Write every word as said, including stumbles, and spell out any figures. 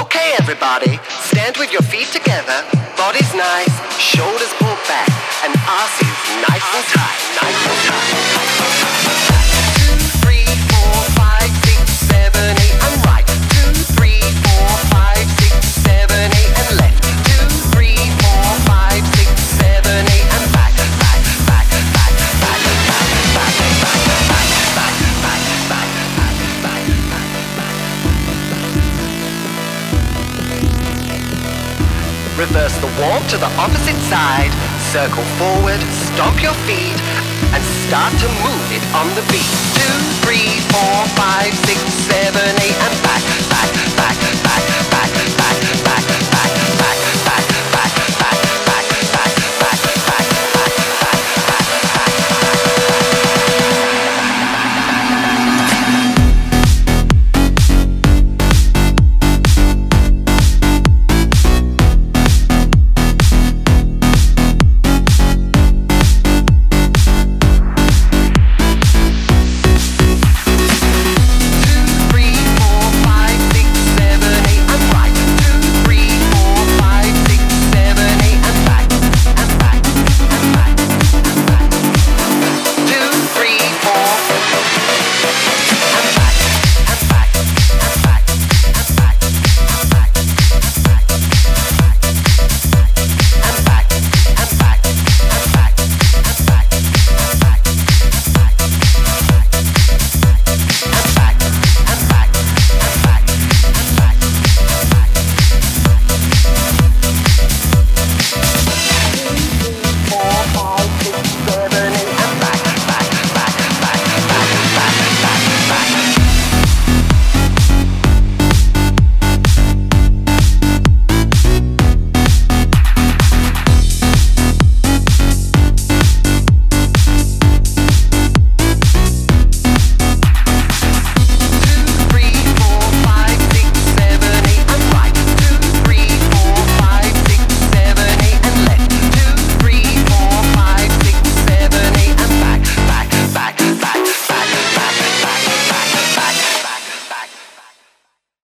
Okay, everybody, stand with your feet together. Body's nice, shoulders pulled back, and ass is nice and tight, nice and tight. Two, three, four, five, six, seven, eight, and right. Two, three, four, five, six, seven, eight, and left. Two, three, four, five, six, seven, eight, and back, back, back, back, back, back, back, back, back, back, back, back, back, back. Reverse the walk to the opposite side, circle forward, stomp your feet, and start to move it on the beat. Two, three, four, five, six, seven, eight, and back, back, back, back.